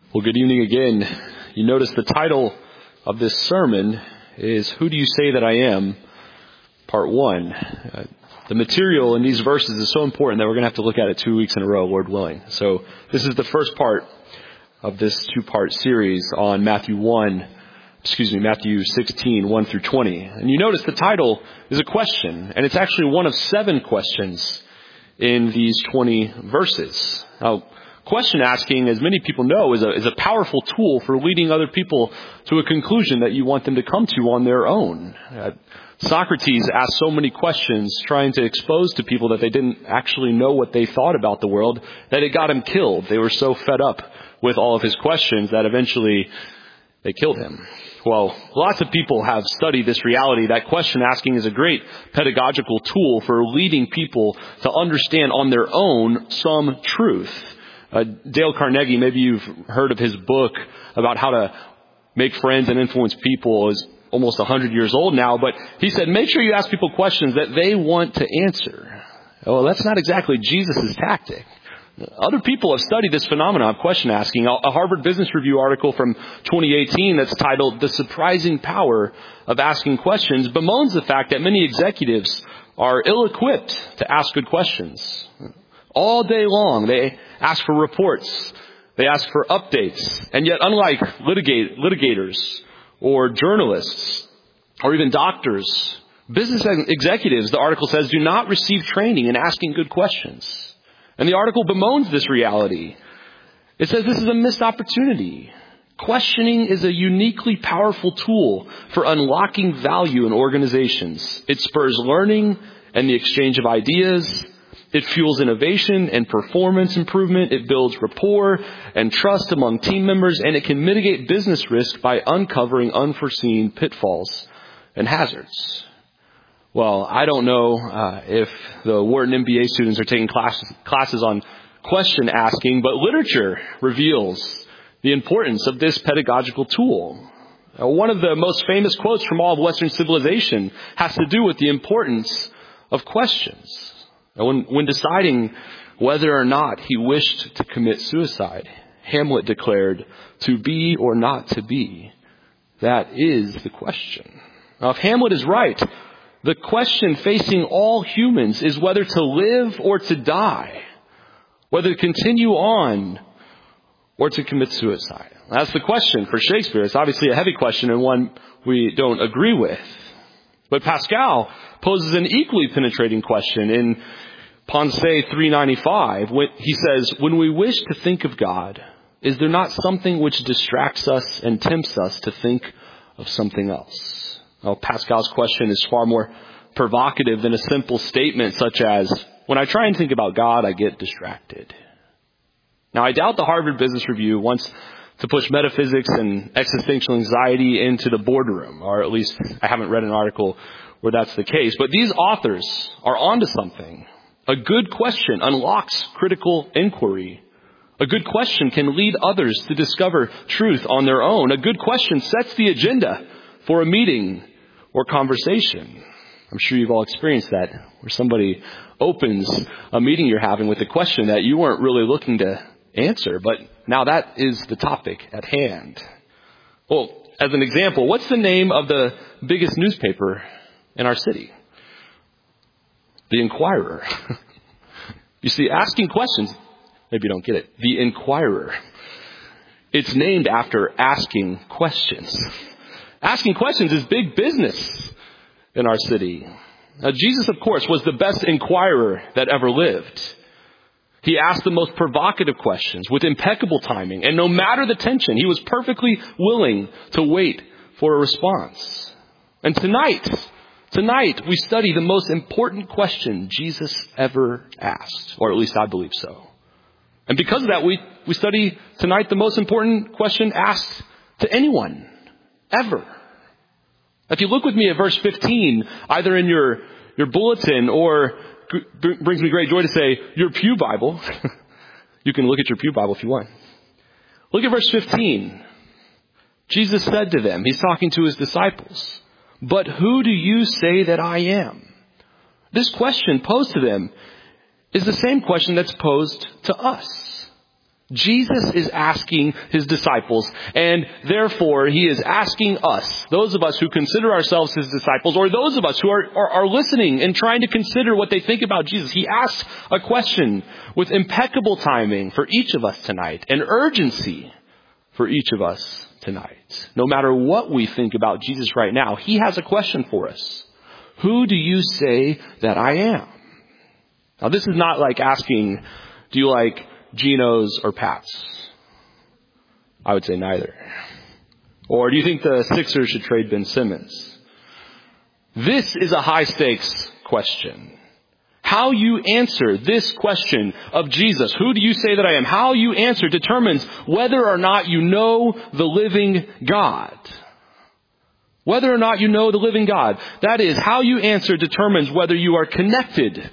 Well, good evening again. You notice the title of this sermon is Who Do You Say That I Am? Part 1. The material in these verses is so important that we're going to have to look at it 2 weeks in a row, Lord willing. So this is the first part of this two-part series on Matthew 16, 1 through 20. And you notice the title is a question, and it's actually one of 7 questions in these 20 verses. Now, question asking, as many people know, is a powerful tool for leading other people to a conclusion that you want them to come to on their own. Socrates asked so many questions trying to expose to people that they didn't actually know what they thought about the world that it got him killed. They were so fed up with all of his questions that eventually they killed him. Well, lots of people have studied this reality that question asking is a great pedagogical tool for leading people to understand on their own some truth. Dale Carnegie, maybe you've heard of his book about how to make friends and influence people, is almost 100 years old now, but he said, make sure you ask people questions that they want to answer. Well, that's not exactly Jesus' tactic. Other people have studied this phenomenon of question asking. A Harvard Business Review article from 2018 that's titled The Surprising Power of Asking Questions bemoans the fact that many executives are ill-equipped to ask good questions. All day long, they ask for reports. They ask for updates. And yet, unlike litigators or journalists or even doctors, business executives, the article says, do not receive training in asking good questions. And the article bemoans this reality. It says this is a missed opportunity. Questioning is a uniquely powerful tool for unlocking value in organizations. It spurs learning and the exchange of ideas. It fuels innovation and performance improvement. It builds rapport and trust among team members, and it can mitigate business risk by uncovering unforeseen pitfalls and hazards. Well, I don't know if the Wharton MBA students are taking classes on question asking, but literature reveals the importance of this pedagogical tool. One of the most famous quotes from all of Western civilization has to do with the importance of questions. When deciding whether or not he wished to commit suicide, Hamlet declared, "To be or not to be, that is the question." Now, if Hamlet is right, the question facing all humans is whether to live or to die, whether to continue on or to commit suicide. That's the question for Shakespeare. It's obviously a heavy question and one we don't agree with. But Pascal poses an equally penetrating question in Pensée 395. He says, when we wish to think of God, is there not something which distracts us and tempts us to think of something else? Well, Pascal's question is far more provocative than a simple statement such as, when I try and think about God, I get distracted. Now, I doubt the Harvard Business Review wants to push metaphysics and existential anxiety into the boardroom, or at least I haven't read an article where that's the case. But these authors are onto something. A good question unlocks critical inquiry. A good question can lead others to discover truth on their own. A good question sets the agenda for a meeting or conversation. I'm sure you've all experienced that, where somebody opens a meeting you're having with a question that you weren't really looking to answer, but now that is the topic at hand. Well, as an example, what's the name of the biggest newspaper in our city? The Inquirer. You see, asking questions, maybe you don't get it. The Inquirer. It's named after asking questions. Asking questions is big business in our city. Now, Jesus, of course, was the best inquirer that ever lived. He asked the most provocative questions with impeccable timing, and no matter the tension, he was perfectly willing to wait for a response. And tonight we study the most important question Jesus ever asked, or at least I believe so. And because of that, we study tonight the most important question asked to anyone, ever. If you look with me at verse 15, either in your bulletin or brings me great joy to say your pew Bible. You can look at your pew Bible if you want. Look at verse 15. Jesus said to them, he's talking to his disciples, "But who do you say that I am?" This question posed to them is the same question that's posed to us. Jesus is asking his disciples, and therefore he is asking us, those of us who consider ourselves his disciples, or those of us who are listening and trying to consider what they think about Jesus. He asks a question with impeccable timing for each of us tonight, and urgency for each of us tonight. No matter what we think about Jesus right now, he has a question for us. Who do you say that I am? Now, this is not like asking, do you like Geno's or Pat's? I would say neither. Or do you think the Sixers should trade Ben Simmons? This is a high stakes question. How you answer this question of Jesus, who do you say that I am? How you answer determines whether or not you know the living God. Whether or not you know the living God. That is, how you answer determines whether you are connected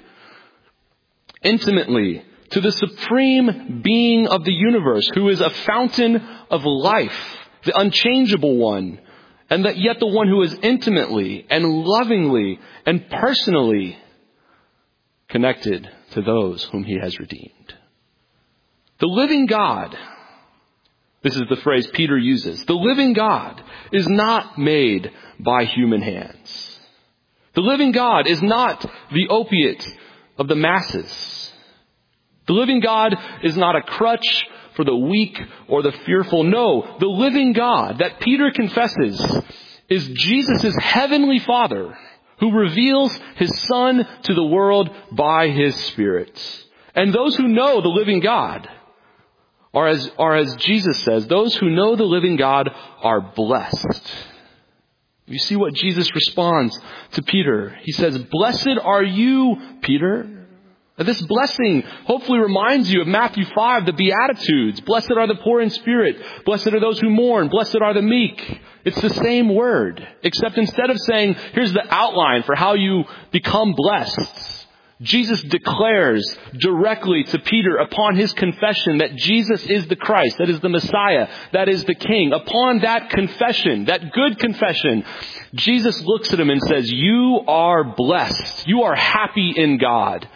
intimately to the supreme being of the universe, who is a fountain of life, the unchangeable one, and yet the one who is intimately and lovingly and personally connected to those whom he has redeemed. The living God, this is the phrase Peter uses, the living God is not made by human hands. The living God is not the opiate of the masses. The living God is not a crutch for the weak or the fearful. No, the living God that Peter confesses is Jesus' heavenly Father, who reveals his Son to the world by his Spirit. And those who know the living God are as Jesus says, those who know the living God are blessed. You see what Jesus responds to Peter. He says, "Blessed are you, Peter." This blessing hopefully reminds you of Matthew 5, the Beatitudes. Blessed are the poor in spirit. Blessed are those who mourn. Blessed are the meek. It's the same word, except instead of saying, here's the outline for how you become blessed, Jesus declares directly to Peter upon his confession that Jesus is the Christ, that is the Messiah, that is the King. Upon that confession, that good confession, Jesus looks at him and says, you are blessed. You are happy in God.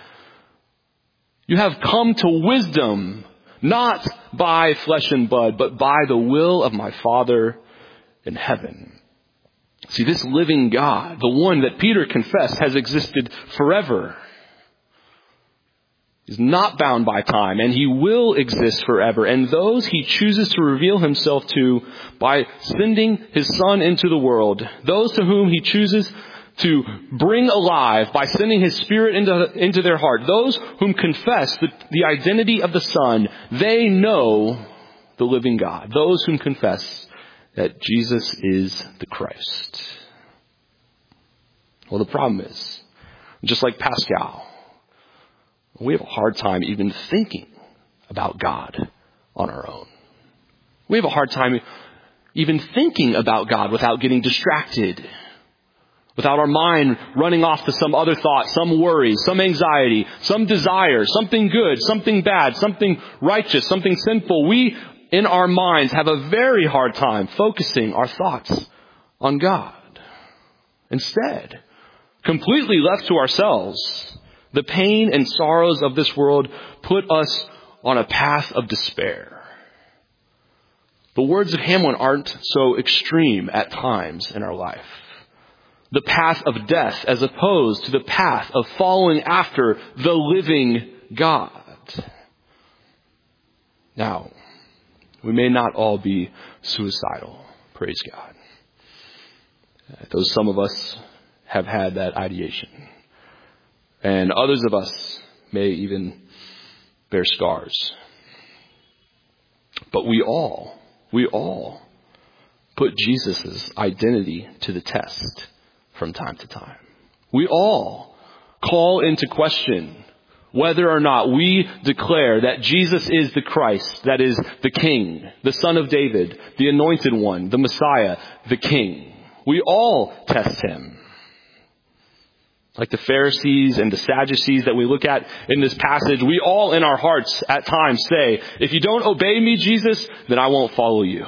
You have come to wisdom, not by flesh and blood, but by the will of my Father in heaven. See, this living God, the one that Peter confessed has existed forever, is not bound by time, and he will exist forever. And those he chooses to reveal himself to by sending his Son into the world, those to whom he chooses to bring alive by sending his Spirit into their heart, those whom confess the identity of the Son, they know the living God. Those whom confess that Jesus is the Christ. Well, the problem is, just like Pascal, we have a hard time even thinking about God on our own. We have a hard time even thinking about God without getting distracted, without our mind running off to some other thought, some worry, some anxiety, some desire, something good, something bad, something righteous, something sinful. We, in our minds, have a very hard time focusing our thoughts on God. Instead, completely left to ourselves, the pain and sorrows of this world put us on a path of despair. The words of Hamlin aren't so extreme at times in our life. The path of death as opposed to the path of following after the living God. Now, we may not all be suicidal, praise God. Though some of us have had that ideation. And others of us may even bear scars. But we all put Jesus' identity to the test from time to time. We all call into question whether or not we declare that Jesus is the Christ, that is the King, the Son of David, the Anointed One, the Messiah, the King. We all test him. Like the Pharisees and the Sadducees that we look at in this passage, we all in our hearts at times say, if you don't obey me, Jesus, then I won't follow you.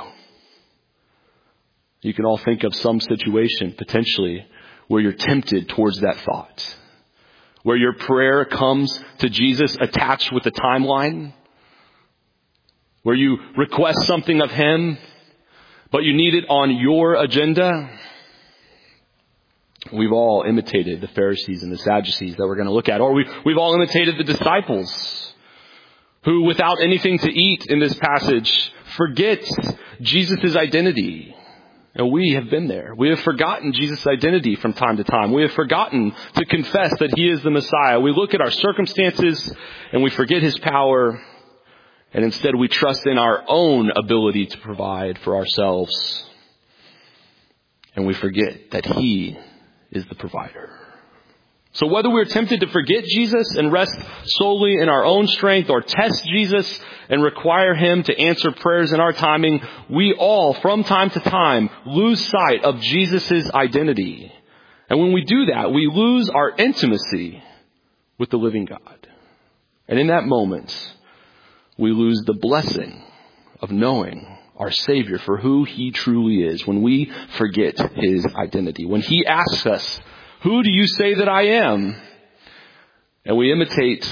You can all think of some situation potentially where you're tempted towards that thought, where your prayer comes to Jesus attached with a timeline, where you request something of him, but you need it on your agenda? We've all imitated the Pharisees and the Sadducees that we're going to look at. Or we've all imitated the disciples who, without anything to eat in this passage, forget Jesus' identity. And we have been there. We have forgotten Jesus' identity from time to time. We have forgotten to confess that he is the Messiah. We look at our circumstances and we forget his power. And instead we trust in our own ability to provide for ourselves. And we forget that he is the provider. So whether we're tempted to forget Jesus and rest solely in our own strength, or test Jesus and require him to answer prayers in our timing, we all, from time to time, lose sight of Jesus' identity. And when we do that, we lose our intimacy with the living God. And in that moment, we lose the blessing of knowing our Savior for who he truly is when we forget his identity. When he asks us, "Who do you say that I am?" And we imitate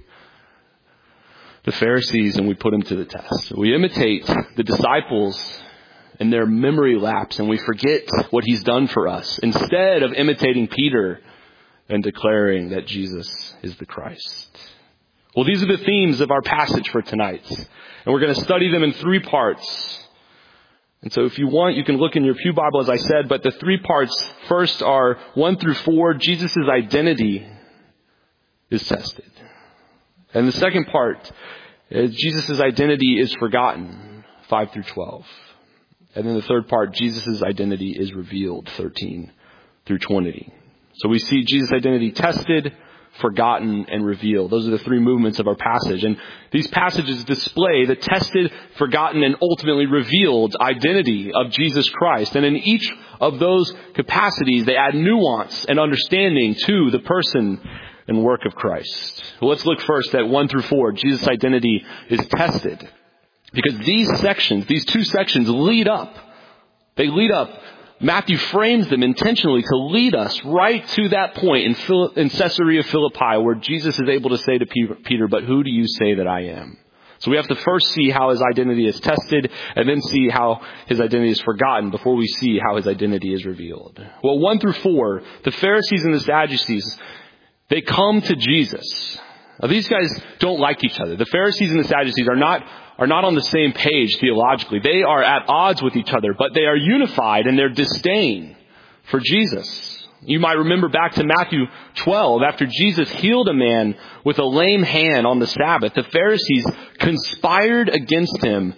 the Pharisees and we put him to the test. We imitate the disciples and their memory lapse and we forget what he's done for us, instead of imitating Peter and declaring that Jesus is the Christ. Well, these are the themes of our passage for tonight. And we're going to study them in 3 parts. And so if you want, you can look in your pew Bible, as I said, but the 3 parts first are 1 through 4, Jesus' identity is tested. And the second part is Jesus' identity is forgotten, 5 through 12. And then the third part, Jesus' identity is revealed, 13 through 20. So we see Jesus' identity tested, forgotten, and revealed. Those are the 3 movements of our passage. And these passages display the tested, forgotten, and ultimately revealed identity of Jesus Christ. And in each of those capacities, they add nuance and understanding to the person and work of Christ. Well, let's look first at 1 through 4. Jesus' identity is tested. Because these 2 sections lead up. They lead up. Matthew frames them intentionally to lead us right to that point in Caesarea Philippi, where Jesus is able to say to Peter, "But who do you say that I am?" So we have to first see how his identity is tested, and then see how his identity is forgotten before we see how his identity is revealed. Well, 1 through 4, the Pharisees and the Sadducees, they come to Jesus. Now, these guys don't like each other. The Pharisees and the Sadducees are not on the same page theologically. They are at odds with each other, but they are unified in their disdain for Jesus. You might remember back to Matthew 12, after Jesus healed a man with a lame hand on the Sabbath, the Pharisees conspired against him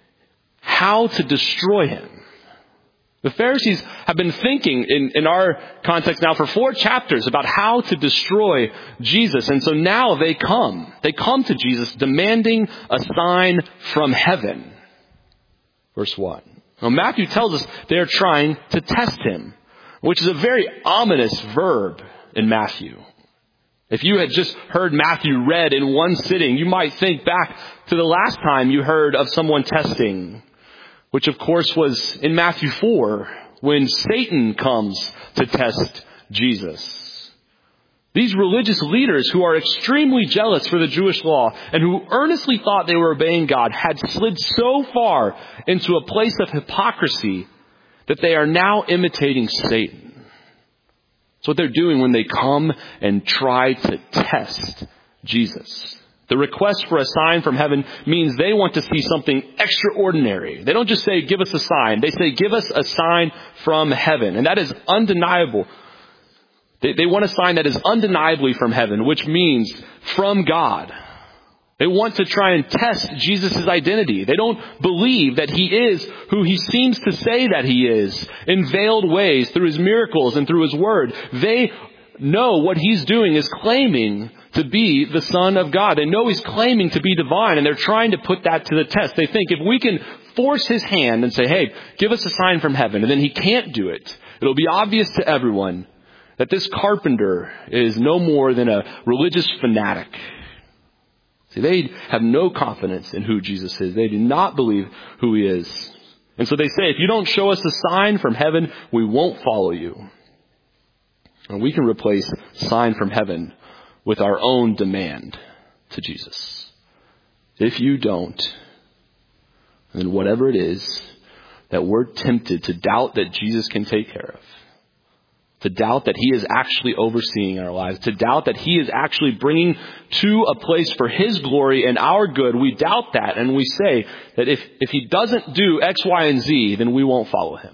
how to destroy him. The Pharisees have been thinking in our context now for 4 chapters about how to destroy Jesus. And so now they come to Jesus demanding a sign from heaven. Verse 1. Now Matthew tells us they're trying to test him, which is a very ominous verb in Matthew. If you had just heard Matthew read in one sitting, you might think back to the last time you heard of someone testing, which of course was in Matthew 4, when Satan comes to test Jesus. These religious leaders who are extremely jealous for the Jewish law and who earnestly thought they were obeying God had slid so far into a place of hypocrisy that they are now imitating Satan. That's what they're doing when they come and try to test Jesus. The request for a sign from heaven means they want to see something extraordinary. They don't just say, "Give us a sign." They say, "Give us a sign from heaven." And that is undeniable. They want a sign that is undeniably from heaven, which means from God. They want to try and test Jesus' identity. They don't believe that he is who he seems to say that he is in veiled ways through his miracles and through his word. They know what he's doing is claiming to be the Son of God. They know he's claiming to be divine, and they're trying to put that to the test. They think if we can force his hand and say, "Hey, give us a sign from heaven," and then he can't do it, it'll be obvious to everyone that this carpenter is no more than a religious fanatic. See, they have no confidence in who Jesus is. They do not believe who he is. And so they say, if you don't show us a sign from heaven, we won't follow you. And we can replace sign from heaven with our own demand to Jesus. If you don't, And then whatever it is that we're tempted to doubt that Jesus can take care of, to doubt that he is actually overseeing our lives, to doubt that he is actually bringing to a place for his glory and our good, we doubt that and we say that if he doesn't do X, Y, and Z, then we won't follow him.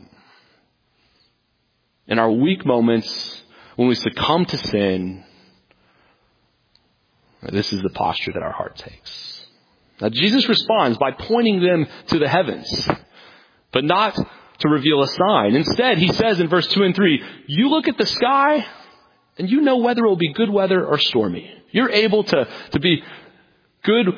In our weak moments, when we succumb to sin, this is the posture that our heart takes. Now Jesus responds by pointing them to the heavens, but not to reveal a sign. Instead, he says in verse 2 and 3, you look at the sky and you know whether it will be good weather or stormy. You're able to be good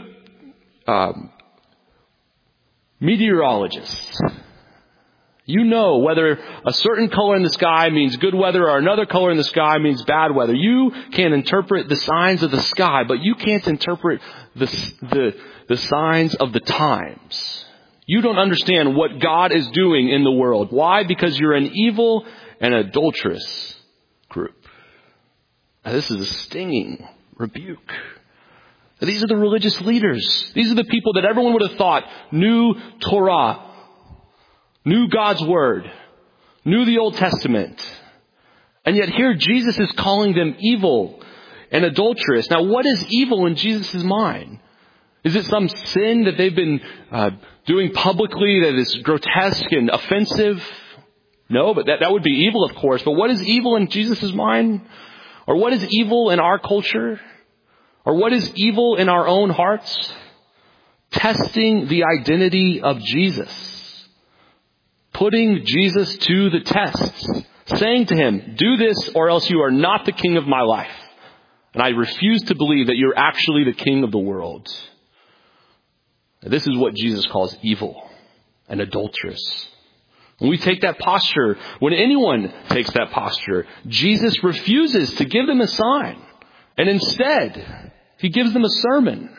meteorologists. You know whether a certain color in the sky means good weather or another color in the sky means bad weather. You can interpret the signs of the sky, but you can't interpret the signs of the times. You don't understand what God is doing in the world. Why? Because you're an evil and adulterous group. Now, this is a stinging rebuke. These are the religious leaders. These are the people that everyone would have thought knew Torah, knew God's Word, knew the Old Testament. And yet here Jesus is calling them evil and adulterous. Now, what is evil in Jesus' mind? Is it some sin that they've been doing publicly that is grotesque and offensive? No, but that would be evil, of course. But what is evil in Jesus' mind? Or what is evil in our culture? Or what is evil in our own hearts? Testing the identity of Jesus. Putting Jesus to the test. Saying to him, do this or else you are not the king of my life. And I refuse to believe that you're actually the king of the world. This is what Jesus calls evil and adulterous. When we take that posture, when anyone takes that posture, Jesus refuses to give them a sign. And instead, he gives them a sermon.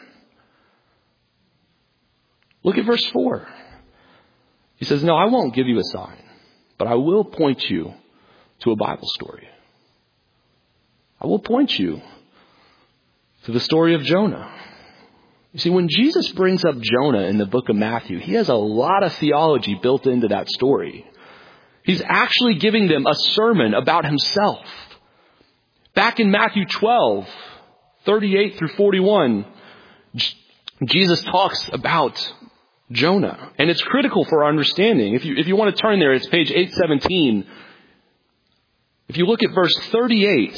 Look at verse 4. He says, no, I won't give you a sign, but I will point you to a Bible story. I will point you to the story of Jonah. You see, when Jesus brings up Jonah in the book of Matthew, he has a lot of theology built into that story. He's actually giving them a sermon about himself. Back in Matthew 12, 38 through 41, Jesus talks about Jonah. And it's critical for our understanding. If you want to turn there, it's page 817. If you look at verse 38,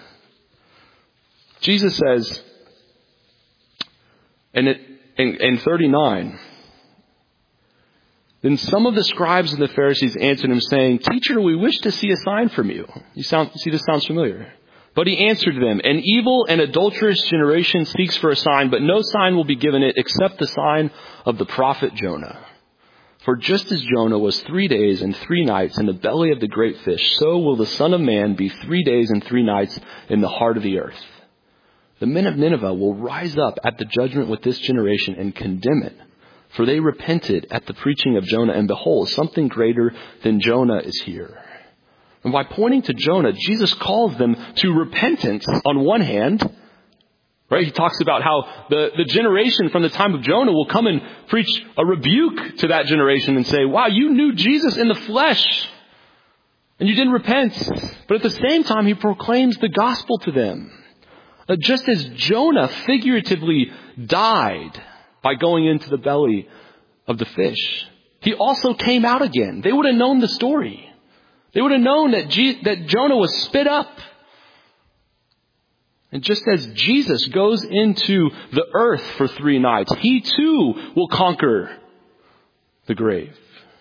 Jesus says, in 39, then some of the scribes and the Pharisees answered him, saying, Teacher, we wish to see a sign from you. See, this sounds familiar. But he answered them, An evil and adulterous generation seeks for a sign, but no sign will be given it except the sign of the prophet Jonah. For just as Jonah was 3 days and 3 nights in the belly of the great fish, so will the Son of Man be 3 days and 3 nights in the heart of the earth. The men of Nineveh will rise up at the judgment with this generation and condemn it. For they repented at the preaching of Jonah, and behold, something greater than Jonah is here. And by pointing to Jonah, Jesus calls them to repentance on one hand. Right? He talks about how the generation from the time of Jonah will come and preach a rebuke to that generation and say, wow, you knew Jesus in the flesh and you didn't repent. But at the same time, he proclaims the gospel to them. Just as Jonah figuratively died by going into the belly of the fish, he also came out again. They would have known the story. They would have known that Jonah was spit up. And just as Jesus goes into the earth for 3 nights, he too will conquer the grave.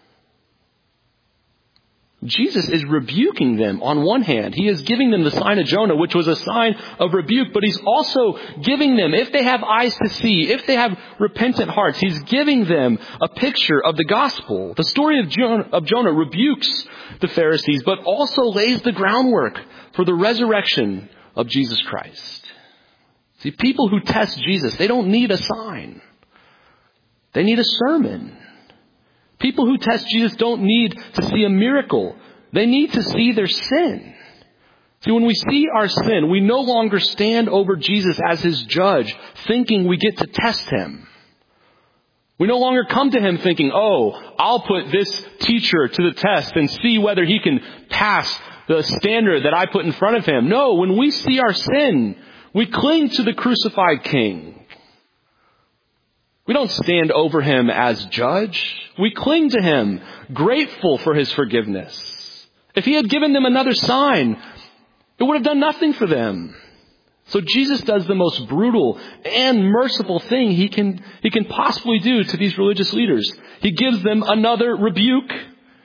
Jesus is rebuking them on one hand. He is giving them the sign of Jonah, which was a sign of rebuke, but he's also giving them, if they have eyes to see, if they have repentant hearts, he's giving them a picture of the gospel. The story of Jonah rebukes the Pharisees, but also lays the groundwork for the resurrection of Jesus Christ. See, people who test Jesus, they don't need a sign. They need a sermon. People who test Jesus don't need to see a miracle. They need to see their sin. See, when we see our sin, we no longer stand over Jesus as his judge, thinking we get to test him. We no longer come to him thinking, oh, I'll put this teacher to the test and see whether he can pass the standard that I put in front of him. No, when we see our sin, we cling to the crucified King. We don't stand over him as judge. We cling to him, grateful for his forgiveness. If he had given them another sign, it would have done nothing for them. So Jesus does the most brutal and merciful thing he can possibly do to these religious leaders. He gives them another rebuke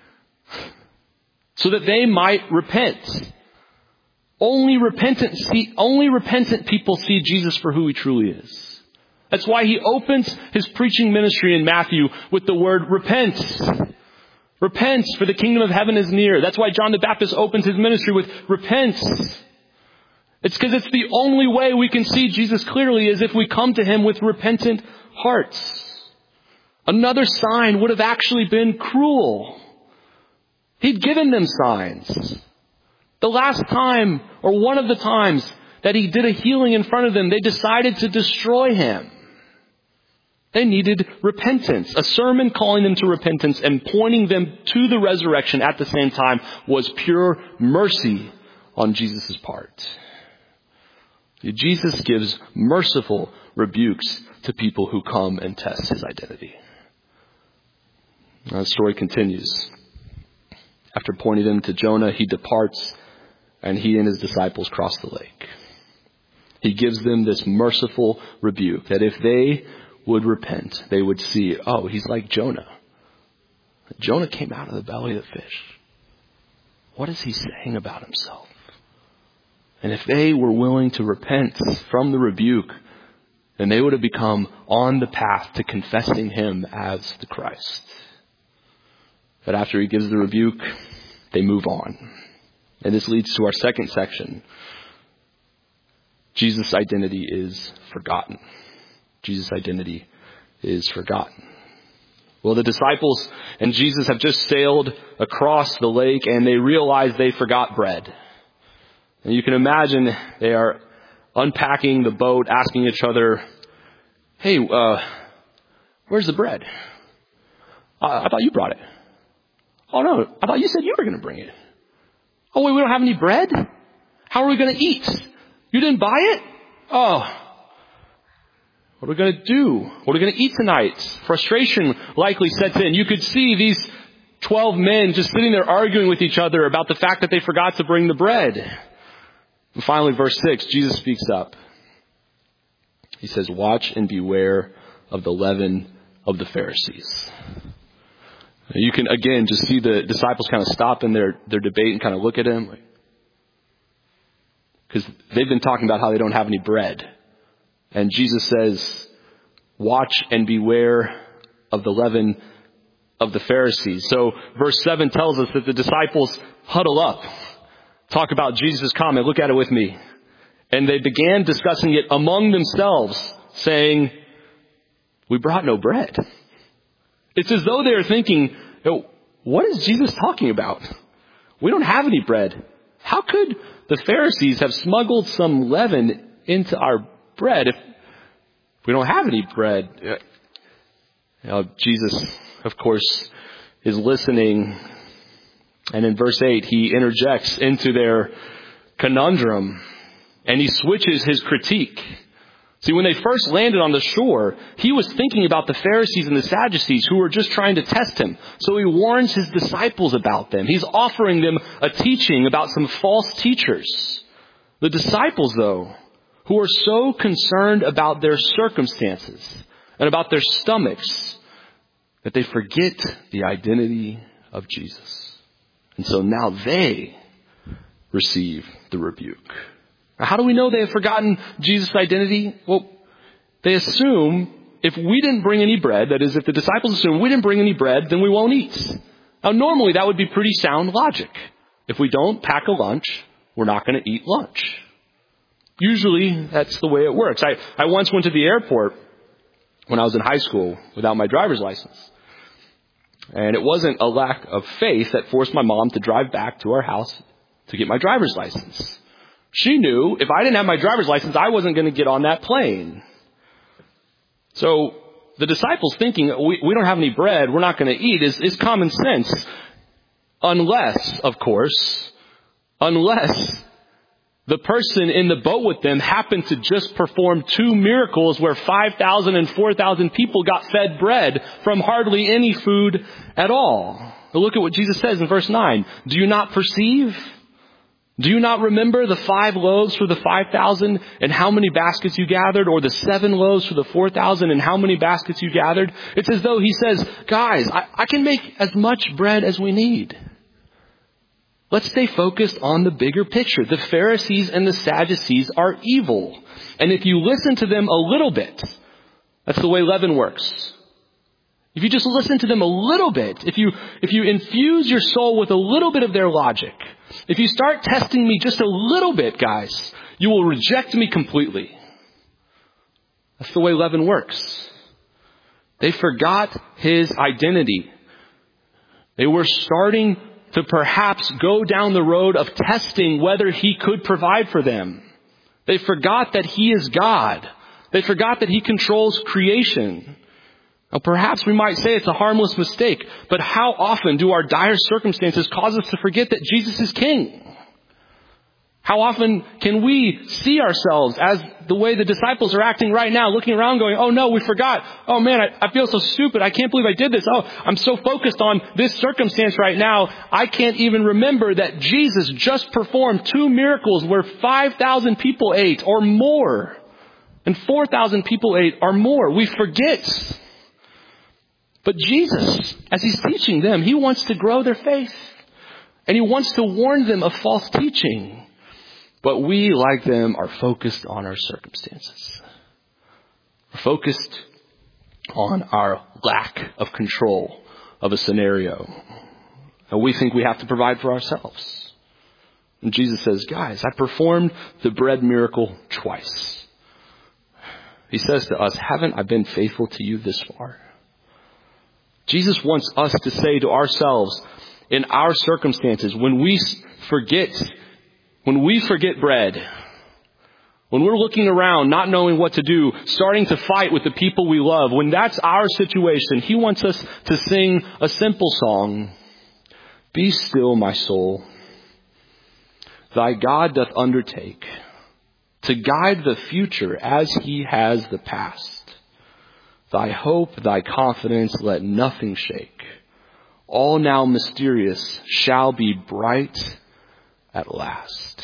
so that they might repent. Only repentant people see Jesus for who he truly is. That's why he opens his preaching ministry in Matthew with the word repent. Repent, for the kingdom of heaven is near. That's why John the Baptist opens his ministry with repent. It's because it's the only way we can see Jesus clearly is if we come to him with repentant hearts. Another sign would have actually been cruel. He'd given them signs. The last time, or one of the times that he did a healing in front of them, they decided to destroy him. They needed repentance. A sermon calling them to repentance and pointing them to the resurrection at the same time was pure mercy on Jesus' part. Jesus gives merciful rebukes to people who come and test his identity. Now the story continues. After pointing them to Jonah, he departs, and he and his disciples cross the lake. He gives them this merciful rebuke that if they would repent, they would see, oh, he's like Jonah. Jonah came out of the belly of the fish. What is he saying about himself? And if they were willing to repent from the rebuke, then they would have become on the path to confessing him as the Christ. But after he gives the rebuke, they move on. And this leads to our second section. Jesus' identity is forgotten. Jesus' identity is forgotten. Well, the disciples and Jesus have just sailed across the lake and they realize they forgot bread. And you can imagine they are unpacking the boat, asking each other, hey, where's the bread? I thought you brought it. Oh, no, I thought you said you were going to bring it. Oh, wait, we don't have any bread? How are we going to eat? You didn't buy it? Oh, what are we going to do? What are we going to eat tonight? Frustration likely sets in. You could see these 12 men just sitting there arguing with each other about the fact that they forgot to bring the bread. And finally, verse 6, Jesus speaks up. He says, watch and beware of the leaven of the Pharisees. You can, again, just see the disciples kind of stop in their debate and kind of look at him. Because they've been talking about how they don't have any bread. And Jesus says, watch and beware of the leaven of the Pharisees. So verse 7 tells us that the disciples huddle up. Talk about Jesus' comment. Look at it with me. And they began discussing it among themselves, saying, we brought no bread. It's as though they're thinking, what is Jesus talking about? We don't have any bread. How could the Pharisees have smuggled some leaven into our bread if we don't have any bread? Jesus, of course, is listening. And in verse 8, he interjects into their conundrum and he switches his critique. See, when they first landed on the shore, he was thinking about the Pharisees and the Sadducees who were just trying to test him. So he warns his disciples about them. He's offering them a teaching about some false teachers. The disciples, though, who are so concerned about their circumstances and about their stomachs that they forget the identity of Jesus. And so now they receive the rebuke. Now, how do we know they have forgotten Jesus' identity? Well, they assume if we didn't bring any bread, that is, if the disciples assume we didn't bring any bread, then we won't eat. Now, normally that would be pretty sound logic. If we don't pack a lunch, we're not going to eat lunch. Usually that's the way it works. I once went to the airport when I was in high school without my driver's license. And it wasn't a lack of faith that forced my mom to drive back to our house to get my driver's license. She knew if I didn't have my driver's license, I wasn't going to get on that plane. So the disciples thinking, we don't have any bread, we're not going to eat, is common sense. Unless, of course, the person in the boat with them happened to just perform 2 miracles where 5,000 and 4,000 people got fed bread from hardly any food at all. But look at what Jesus says in verse 9. Do you not perceive? Do you not remember the 5 loaves for the 5,000 and how many baskets you gathered? Or the 7 loaves for the 4,000 and how many baskets you gathered? It's as though he says, guys, I can make as much bread as we need. Let's stay focused on the bigger picture. The Pharisees and the Sadducees are evil. And if you listen to them a little bit, that's the way leaven works. If you just listen to them a little bit, if you infuse your soul with a little bit of their logic, if you start testing me just a little bit, guys, you will reject me completely. That's the way leaven works. They forgot his identity. They were starting to perhaps go down the road of testing whether he could provide for them. They forgot that he is God. They forgot that he controls creation. Now, perhaps we might say it's a harmless mistake, but how often do our dire circumstances cause us to forget that Jesus is King? How often can we see ourselves as the way the disciples are acting right now, looking around going, oh no, we forgot. Oh man, I feel so stupid. I can't believe I did this. Oh, I'm so focused on this circumstance right now. I can't even remember that Jesus just performed 2 miracles where 5,000 people ate or more and 4,000 people ate or more. We forget. But Jesus, as he's teaching them, he wants to grow their faith. And he wants to warn them of false teaching. But we, like them, are focused on our circumstances. We're focused on our lack of control of a scenario. And we think we have to provide for ourselves. And Jesus says, guys, I performed the bread miracle twice. He says to us, haven't I been faithful to you this far? Jesus wants us to say to ourselves, in our circumstances, when we forget bread, when we're looking around, not knowing what to do, starting to fight with the people we love, when that's our situation, he wants us to sing a simple song. Be still, my soul. Thy God doth undertake to guide the future as he has the past. Thy hope, thy confidence, let nothing shake. All now mysterious shall be bright at last.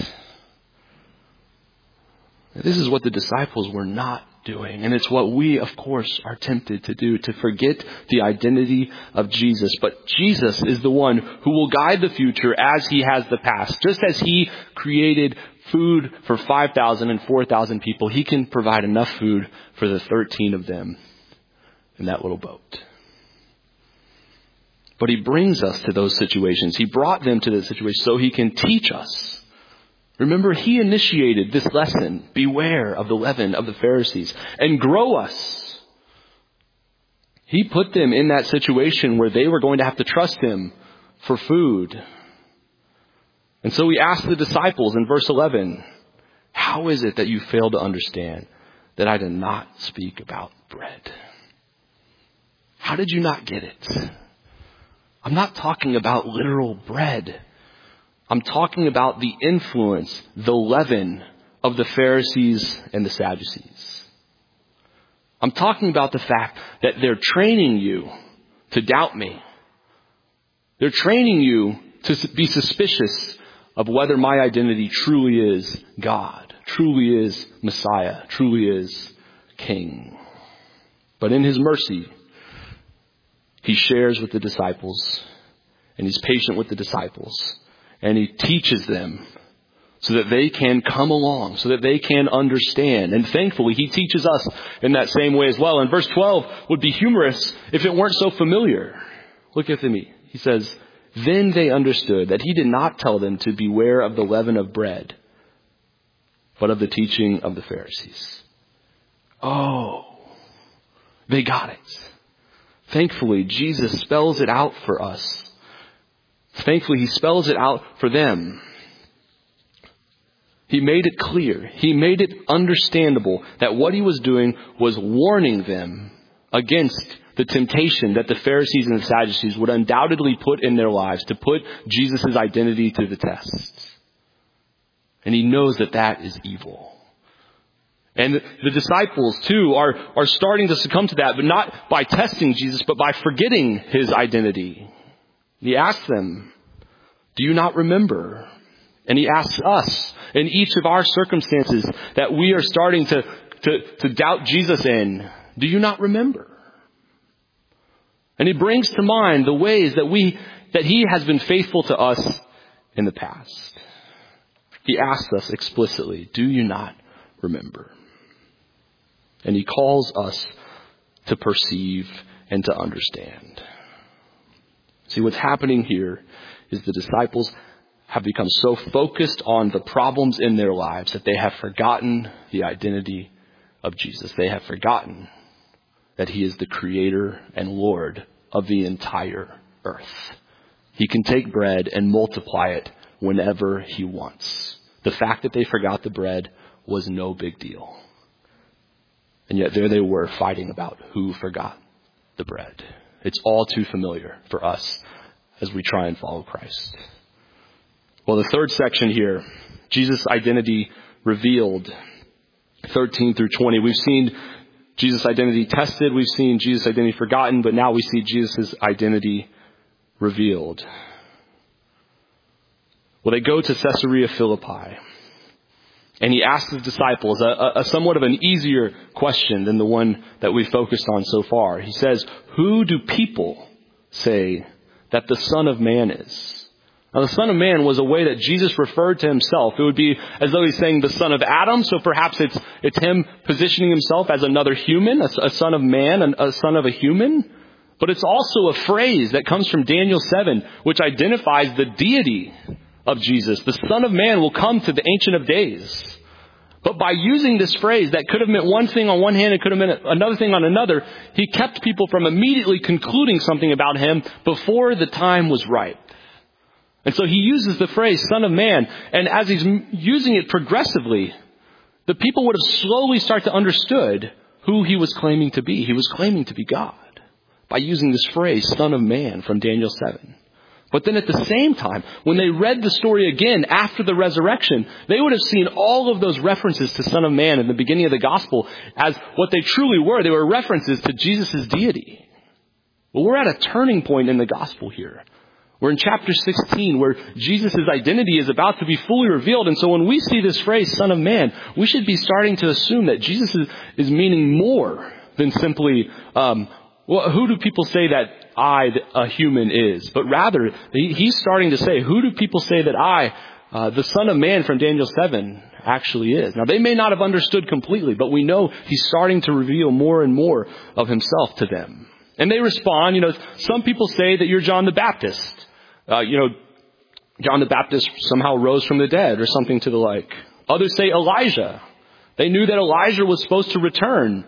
This is what the disciples were not doing. And it's what we, of course, are tempted to do, to forget the identity of Jesus. But Jesus is the one who will guide the future as he has the past. Just as he created food for 5,000 and 4,000 people, he can provide enough food for the 13 of them in that little boat. But he brings us to those situations. He brought them to the situation so he can teach us. Remember, he initiated this lesson, beware of the leaven of the Pharisees, and grow us. He put them in that situation where they were going to have to trust him for food. And so he asked the disciples in verse 11, how is it that you fail to understand that I did not speak about bread? How did you not get it? I'm not talking about literal bread. I'm talking about the influence, the leaven of the Pharisees and the Sadducees. I'm talking about the fact that they're training you to doubt me. They're training you to be suspicious of whether my identity truly is God, truly is Messiah, truly is King. But in his mercy, he shares with the disciples, and he's patient with the disciples, and he teaches them so that they can come along, so that they can understand. And thankfully, he teaches us in that same way as well. And verse 12 would be humorous if it weren't so familiar. Look at me. He says, then they understood that he did not tell them to beware of the leaven of bread, but of the teaching of the Pharisees. Oh, they got it. Thankfully, Jesus spells it out for us. Thankfully, he spells it out for them. He made it clear. He made it understandable that what he was doing was warning them against the temptation that the Pharisees and the Sadducees would undoubtedly put in their lives to put Jesus' identity to the test. And he knows that that is evil. And the disciples, too, are starting to succumb to that, but not by testing Jesus, but by forgetting his identity. He asks them, do you not remember? And he asks us, in each of our circumstances that we are starting to doubt Jesus in, do you not remember? And he brings to mind the ways that he has been faithful to us in the past. He asks us explicitly, do you not remember? And he calls us to perceive and to understand. See, what's happening here is the disciples have become so focused on the problems in their lives that they have forgotten the identity of Jesus. They have forgotten that he is the creator and Lord of the entire earth. He can take bread and multiply it whenever he wants. The fact that they forgot the bread was no big deal. And yet there they were fighting about who forgot the bread. It's all too familiar for us as we try and follow Christ. Well, the third section here, Jesus' identity revealed, 13 through 20. We've seen Jesus' identity tested. We've seen Jesus' identity forgotten. But now we see Jesus' identity revealed. Well, they go to Caesarea Philippi. And he asks his disciples a somewhat of an easier question than the one that we focused on so far. He says, who do people say that the Son of Man is? Now, the Son of Man was a way that Jesus referred to himself. It would be as though he's saying the Son of Adam. So perhaps it's him positioning himself as another human, a son of man, a son of a human. But it's also a phrase that comes from Daniel 7, which identifies the deity of Jesus. The Son of Man will come to the Ancient of Days. But by using this phrase that could have meant one thing on one hand, it could have meant another thing on another, he kept people from immediately concluding something about him before the time was ripe. And so he uses the phrase Son of Man, and as he's using it progressively, the people would have slowly started to understood who he was claiming to be. He was claiming to be God by using this phrase Son of Man from Daniel 7. But then at the same time, when they read the story again after the resurrection, they would have seen all of those references to Son of Man in the beginning of the gospel as what they truly were. They were references to Jesus' deity. Well, we're at a turning point in the gospel here. We're in chapter 16 where Jesus' identity is about to be fully revealed. And so when we see this phrase, Son of Man, we should be starting to assume that Jesus is meaning more than simply, who do people say that I, a human, is? But rather, he's starting to say, who do people say that I, the Son of Man from Daniel 7, actually is? Now, they may not have understood completely, but we know he's starting to reveal more and more of himself to them. And they respond, some people say that you're John the Baptist. John the Baptist somehow rose from the dead or something to the like. Others say Elijah. They knew that Elijah was supposed to return.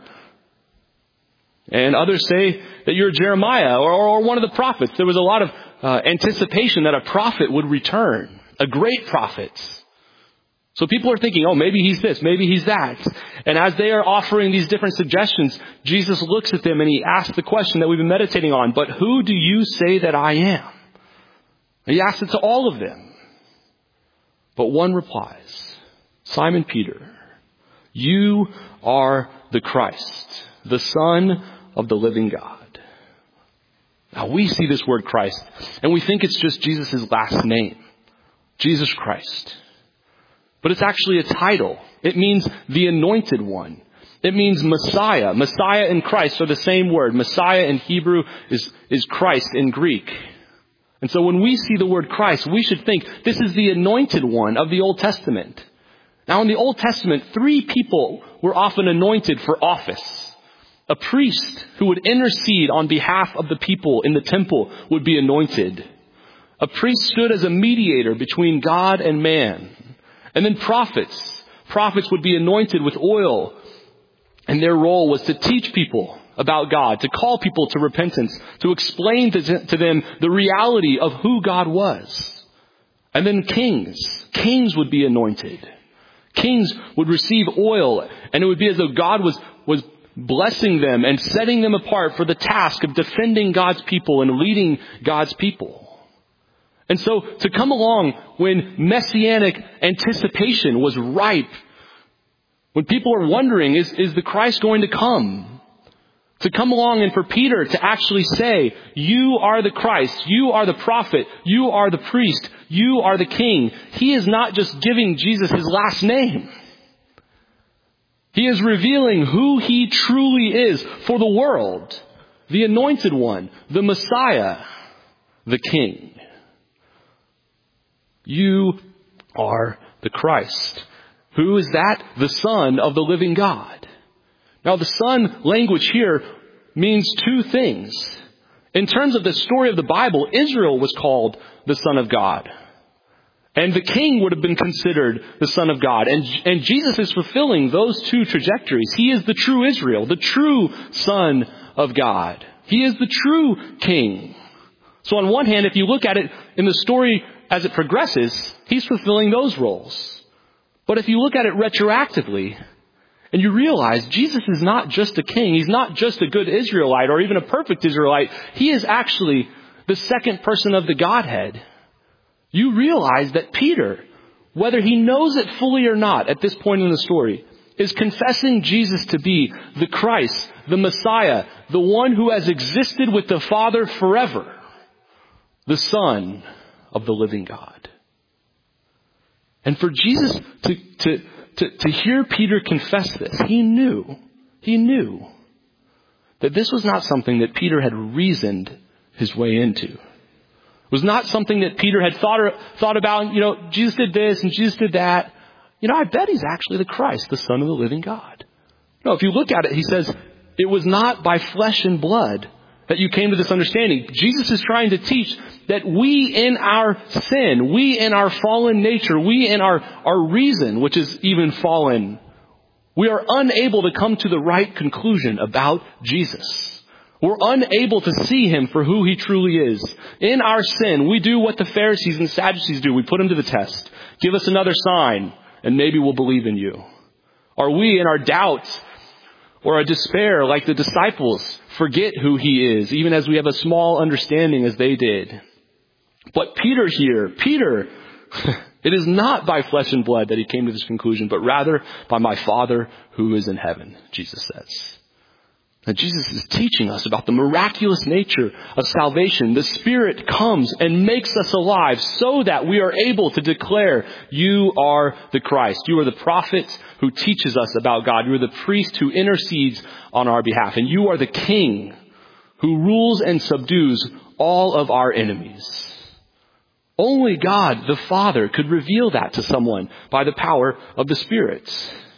And others say that you're Jeremiah or one of the prophets. There was a lot of anticipation that a prophet would return, a great prophet. So people are thinking, maybe he's this, maybe he's that. And as they are offering these different suggestions, Jesus looks at them and he asks the question that we've been meditating on, but who do you say that I am? And he asks it to all of them. But one replies, Simon Peter, you are the Christ, the Son of the living God. Now we see this word Christ and we think it's just Jesus' last name, Jesus Christ. But it's actually a title. It means the anointed one. It means Messiah. Messiah and Christ are the same word. Messiah in Hebrew is Christ in Greek. And so when we see the word Christ, we should think this is the anointed one of the Old Testament. Now in the Old Testament, 3 people were often anointed for office. A priest who would intercede on behalf of the people in the temple would be anointed. A priest stood as a mediator between God and man. And then prophets. Prophets would be anointed with oil. And their role was to teach people about God, to call people to repentance, to explain to them the reality of who God was. And then kings. Kings would be anointed. Kings would receive oil, and it would be as though God was blessing them and setting them apart for the task of defending God's people and leading God's people. And so to come along when messianic anticipation was ripe, when people are wondering, is the Christ going to come? To come along and for Peter to actually say, you are the Christ, you are the prophet, you are the priest, you are the king. He is not just giving Jesus his last name. He is revealing who he truly is for the world. The anointed one, the Messiah, the King. You are the Christ. Who is that? The Son of the living God. Now the Son language here means two things. In terms of the story of the Bible, Israel was called the Son of God. And the king would have been considered the Son of God. And Jesus is fulfilling those two trajectories. He is the true Israel, the true Son of God. He is the true king. So on one hand, if you look at it in the story as it progresses, he's fulfilling those roles. But if you look at it retroactively, and you realize Jesus is not just a king, he's not just a good Israelite or even a perfect Israelite, he is actually the second person of the Godhead. You realize that Peter, whether he knows it fully or not at this point in the story, is confessing Jesus to be the Christ, the Messiah, the one who has existed with the Father forever, the Son of the living God. And for Jesus to hear Peter confess this, he knew that this was not something that Peter had reasoned his way into. It was not something that Peter had thought about, Jesus did this and Jesus did that. I bet he's actually the Christ, the Son of the living God. No, if you look at it, he says, it was not by flesh and blood that you came to this understanding. Jesus is trying to teach that we in our sin, we in our fallen nature, we in our reason, which is even fallen, we are unable to come to the right conclusion about Jesus. We're unable to see him for who he truly is. In our sin, we do what the Pharisees and Sadducees do. We put him to the test. Give us another sign, and maybe we'll believe in you. Are we in our doubts or a despair, like the disciples, forget who he is, even as we have a small understanding as they did? But Peter, it is not by flesh and blood that he came to this conclusion, but rather by my Father who is in heaven, Jesus says. And Jesus is teaching us about the miraculous nature of salvation. The Spirit comes and makes us alive so that we are able to declare, you are the Christ. You are the prophet who teaches us about God. You are the priest who intercedes on our behalf. And you are the King who rules and subdues all of our enemies. Only God, the Father, could reveal that to someone by the power of the Spirit.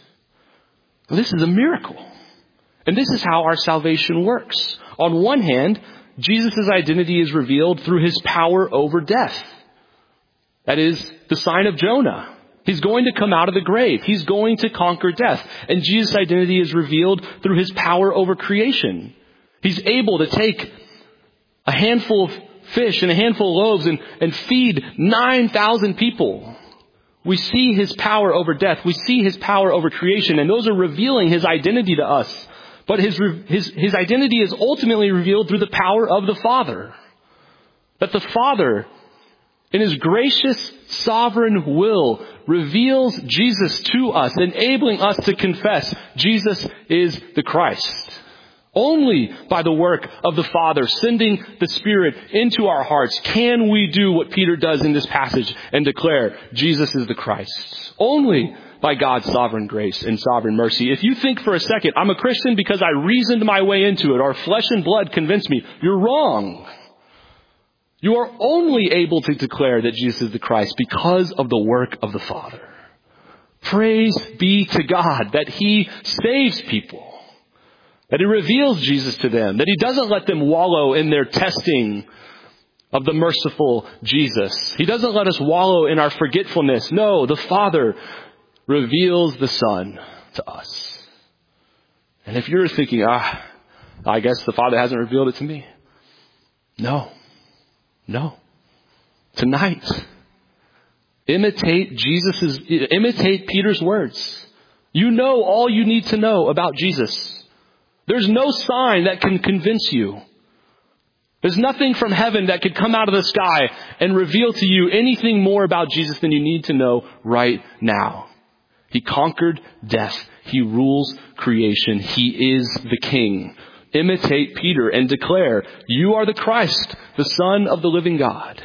This is a miracle. And this is how our salvation works. On one hand, Jesus' identity is revealed through his power over death. That is the sign of Jonah. He's going to come out of the grave. He's going to conquer death. And Jesus' identity is revealed through his power over creation. He's able to take a handful of fish and a handful of loaves and feed 9,000 people. We see his power over death. We see his power over creation. And those are revealing his identity to us. But his identity is ultimately revealed through the power of the Father. That the Father, in his gracious, sovereign will, reveals Jesus to us, enabling us to confess Jesus is the Christ. Only by the work of the Father, sending the Spirit into our hearts, can we do what Peter does in this passage and declare Jesus is the Christ. Only by God's sovereign grace and sovereign mercy. If you think for a second, I'm a Christian because I reasoned my way into it, or flesh and blood convinced me, you're wrong. You are only able to declare that Jesus is the Christ because of the work of the Father. Praise be to God that he saves people. That he reveals Jesus to them. That he doesn't let them wallow in their testing of the merciful Jesus. He doesn't let us wallow in our forgetfulness. No, the Father reveals the Son to us. And if you're thinking, I guess the Father hasn't revealed it to me. No. Tonight, imitate Peter's words. You know all you need to know about Jesus. There's no sign that can convince you. There's nothing from heaven that could come out of the sky and reveal to you anything more about Jesus than you need to know right now. He conquered death. He rules creation. He is the King. Imitate Peter and declare, you are the Christ, the Son of the living God.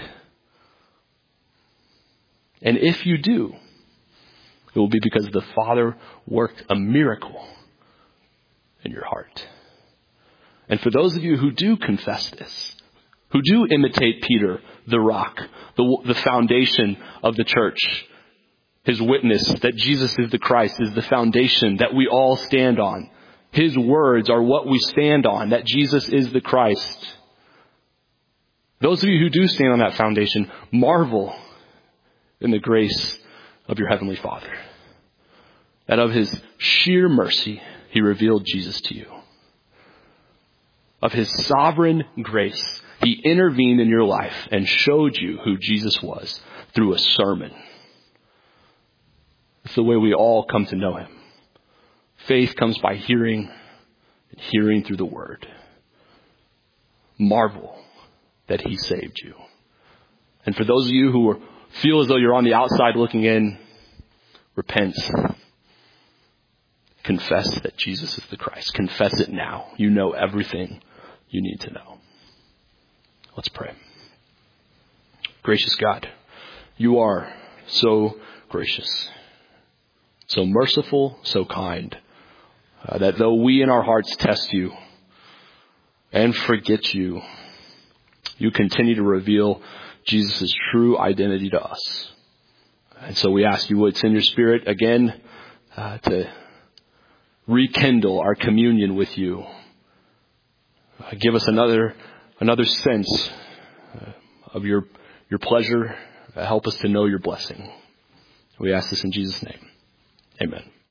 And if you do, it will be because the Father worked a miracle in your heart. And for those of you who do confess this, who do imitate Peter, the rock, the foundation of the church, his witness that Jesus is the Christ is the foundation that we all stand on. His words are what we stand on, that Jesus is the Christ. Those of you who do stand on that foundation, marvel in the grace of your Heavenly Father. That of his sheer mercy, he revealed Jesus to you. Of his sovereign grace, he intervened in your life and showed you who Jesus was through a sermon. It's the way we all come to know him. Faith comes by hearing, and hearing through the word. Marvel that he saved you. And for those of you who feel as though you're on the outside looking in, repent. Confess that Jesus is the Christ. Confess it now. You know everything you need to know. Let's pray. Gracious God, you are so gracious, so merciful, so kind, that though we in our hearts test you and forget you, you continue to reveal Jesus' true identity to us. And so we ask you would send your Spirit again to rekindle our communion with you. Give us another sense of your pleasure. Help us to know your blessing. We ask this in Jesus' name. Amen.